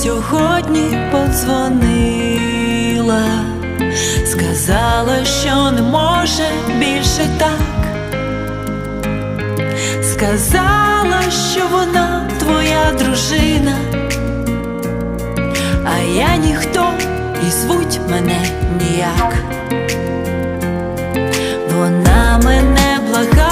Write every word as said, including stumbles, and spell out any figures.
сьогодні подзвонила, сказала, що не може більше так. Сказала, що вона твоя дружина, а я ніхто і звуть мене ніяк. Вона мене благає,